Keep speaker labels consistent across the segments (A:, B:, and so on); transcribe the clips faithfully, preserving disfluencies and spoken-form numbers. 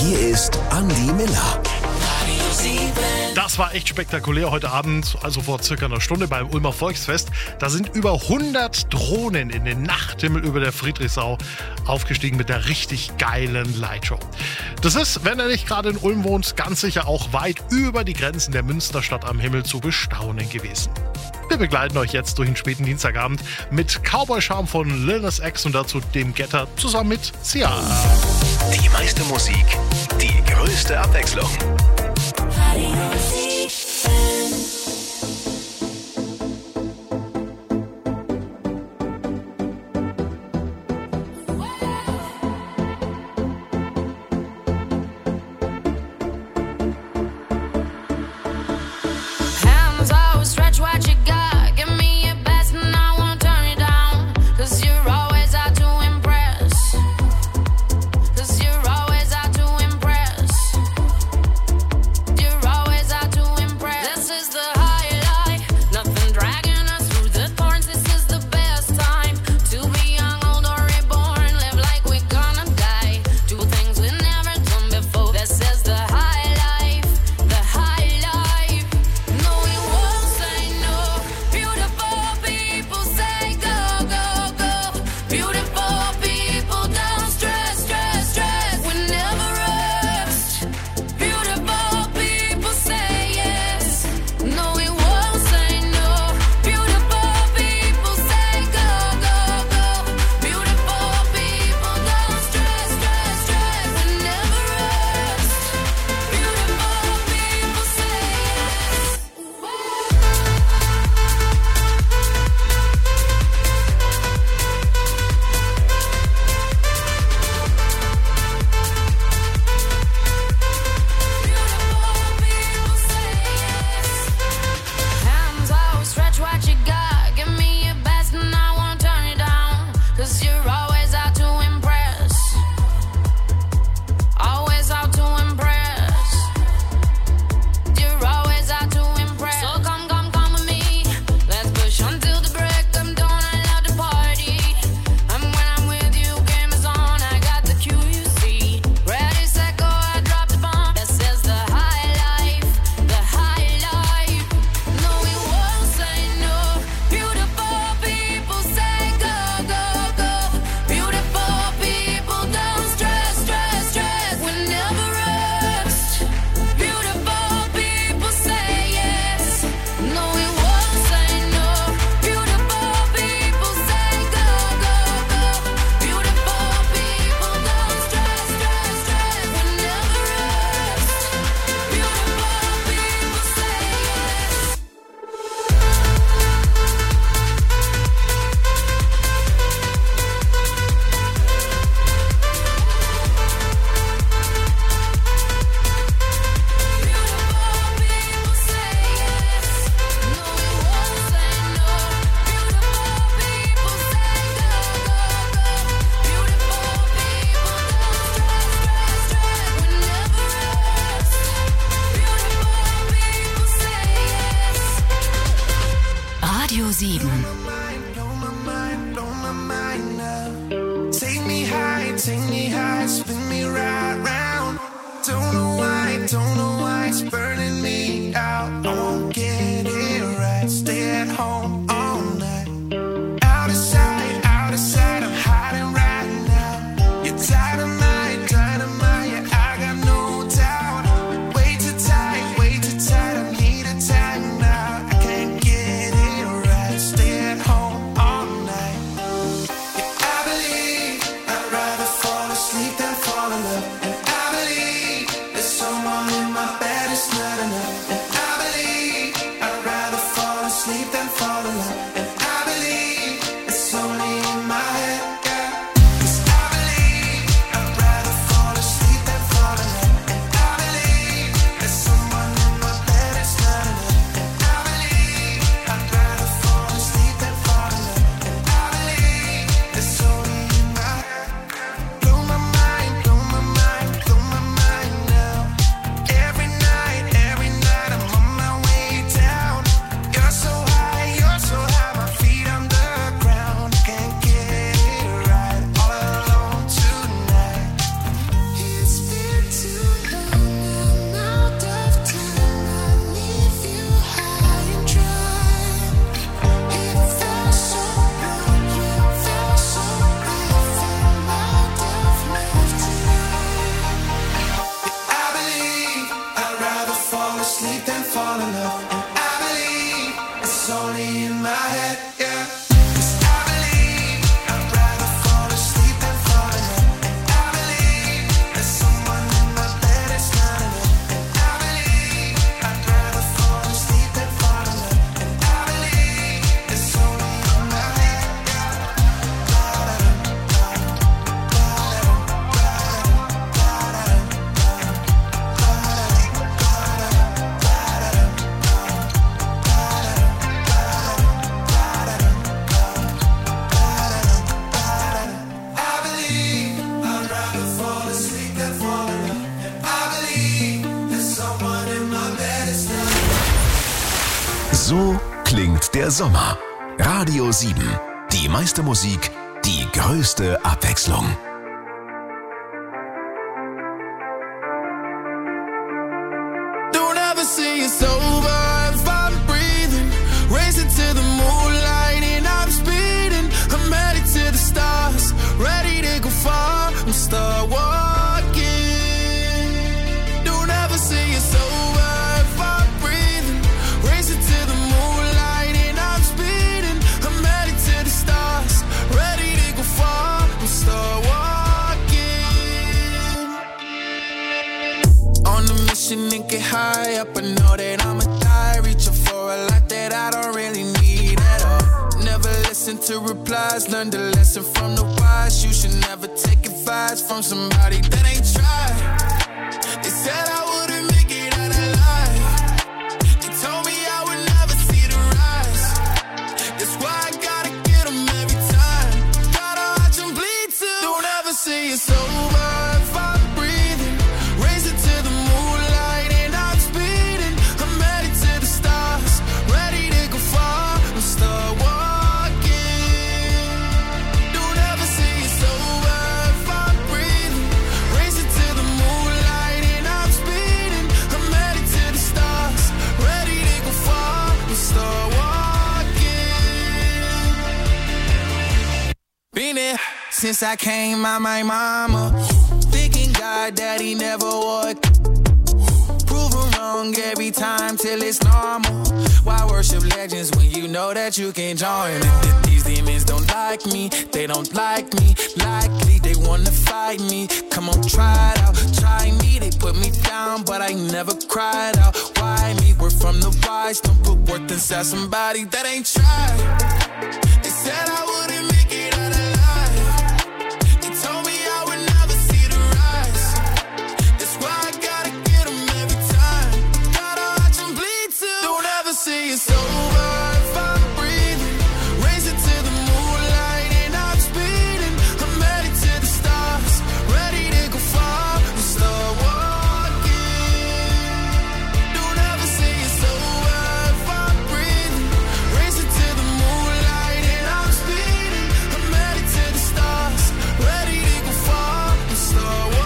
A: Hier ist Andi Miller.
B: Das war echt spektakulär heute Abend, also vor circa einer Stunde beim Ulmer Volksfest. Da sind über hundert Drohnen in den Nachthimmel über der Friedrichsau aufgestiegen mit der richtig geilen Lightshow. Das ist, wenn ihr nicht gerade in Ulm wohnt, ganz sicher auch weit über die Grenzen der Münsterstadt am Himmel zu bestaunen gewesen. Wir begleiten euch jetzt durch den späten Dienstagabend mit Cowboy-Charme von Lil Nas X und dazu dem Getter zusammen mit Sia.
A: Die meiste Musik, die größte Abwechslung.
C: Radio sieben.
D: Take me high, take me high, spin me right round. Don't know why, don't know why it's burning me out. Don't get it right, stay at home all night. Out of sight, out of sight, I'm hiding right now. You're dynamite, dynamite, yeah, I got no doubt. Way too tight, way too tight, I need a time now. I can't get it right, stay at home all night. Yeah, I believe I'd rather fall asleep than fall in love. And I believe there's someone in my
A: So klingt der Sommer. Radio sieben. Die meiste Musik, die größte Abwechslung.
D: Don't ever say it's over if I'm breathing. Racing to the moonlight and I'm speeding. I'm headed to the stars, ready to go far. I'm start walking. Don't ever say it's over if I'm breathing. Racing to the moonlight and I'm speeding. I'm headed to the stars, ready to go far. I'm start walking. On a mission and get high up, I know that I'ma die. Reaching for a lot that I don't really need at all. Never listen to replies, learn the lesson from the wise. You should never take advice from somebody that ain't tried. They said I wouldn't make it out alive. They told me I would never see the rise. That's why I gotta get them every time. Gotta watch them bleed too. Don't ever say it's over if I'm breathing. Racing to the moonlight and I'm speeding. I'm headed to the stars, ready to go far. I'm start walking. Don't ever say it's over if I'm breathing. Racing to the moonlight and I'm speeding. I'm headed to the stars, ready to go far. I'm start walking. Been there since I came out my mama. Thinking God that he never would. Proven wrong every time till it's normal. Why worship legends when you know that you can join them? These demons don't like me, they don't like me. Likely they wanna fight me. Come on, try it out, try me. They put me down, but I never cried out. Why me? We're from the wise. Don't put worth inside somebody that ain't tried. They said I wouldn't make it out alive. They told me I would never see the rise. That's why I gotta get them every time. Gotta watch them bleed too. Don't ever say it's over if I'm breathing. Racing to the moonlight and I'm speeding. I'm headed to the stars, ready to go far. I'm start walking. Don't ever say it's over if I'm breathing. Racing to the moonlight and I'm speeding. I'm headed to the stars, ready to go far. I'm start walking.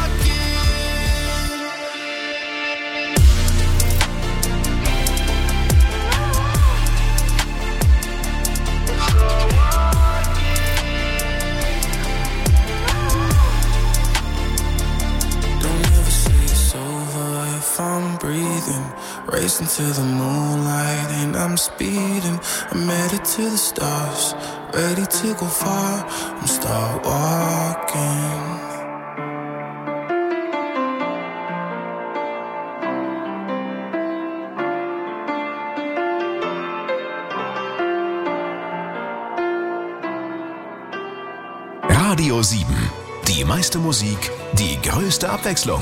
D: Don't ever say it's over if I'm breathing. Racing to the moonlight and I'm speeding. I'm headed to the stars, ready to go far. I'm start walking.
A: Radio sieben. Die meiste Musik, die größte Abwechslung.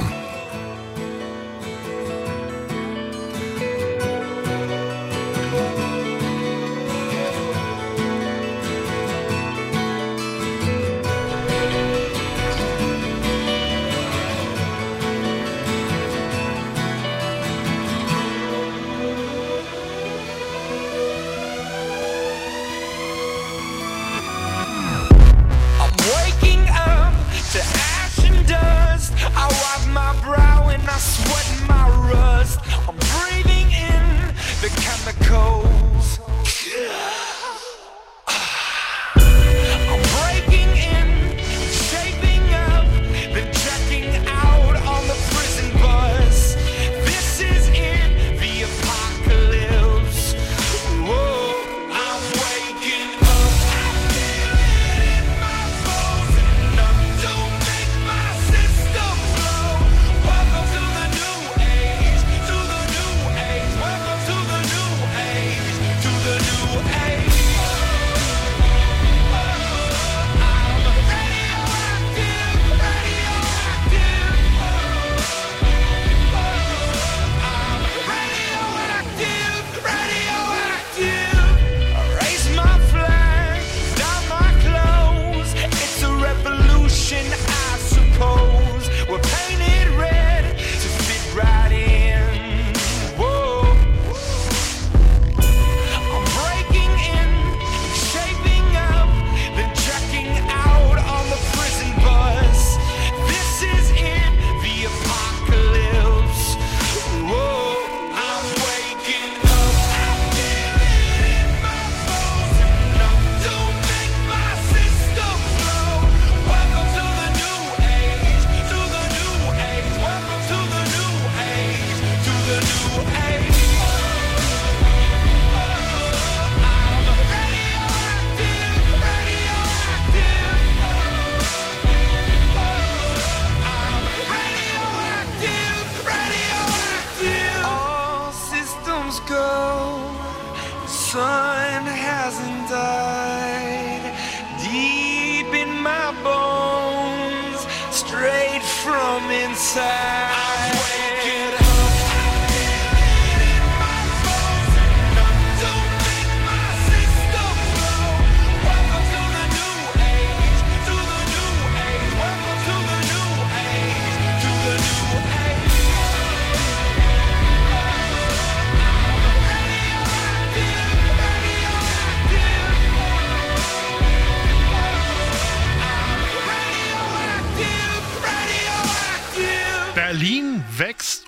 E: I'm waking up to ash and dust. I wipe my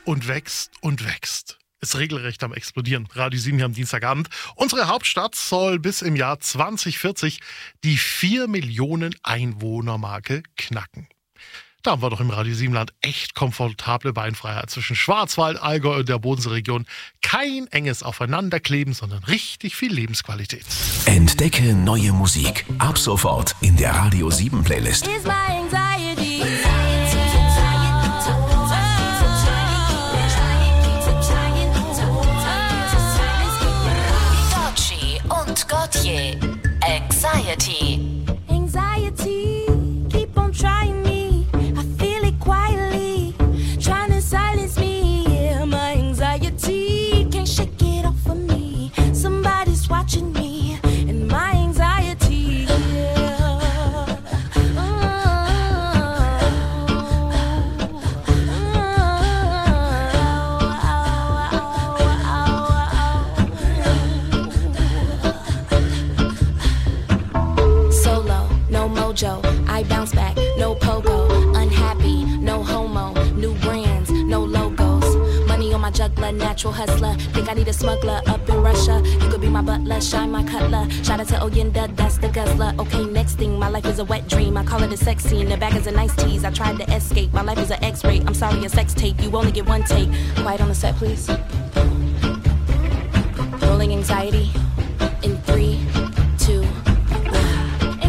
B: und wächst und wächst. Ist regelrecht am explodieren. Radio sieben hier am Dienstagabend. Unsere Hauptstadt soll bis im Jahr zwanzig vierzig die vier Millionen Einwohner-Marke knacken. Da haben wir doch im Radio sieben Land echt komfortable Beinfreiheit zwischen Schwarzwald, Allgäu und der Bodenseeregion. Kein enges Aufeinanderkleben, sondern richtig viel Lebensqualität.
A: Entdecke neue Musik. Ab sofort in der Radio sieben Playlist.
C: Gotye, Anxiety.
E: Anxiety, keep on trying me. I feel it quietly, trying to silence me. Yeah, my anxiety can't shake it off of me. Somebody's watching me, and my anxiety. Yeah. Oh, Mojo, I bounce back, no pogo, unhappy, no homo, new brands, no logos, money on my juggler, natural hustler, think I need a smuggler up in Russia, you could be my butler, shine my cutler, shout out to Oyenda, that's the guzzler, okay next thing, my life is a wet dream, I call it a sex scene, the bag is a nice tease, I tried to escape, my life is an x-ray, I'm sorry a sex tape, you only get one take, quiet on the set please, rolling anxiety.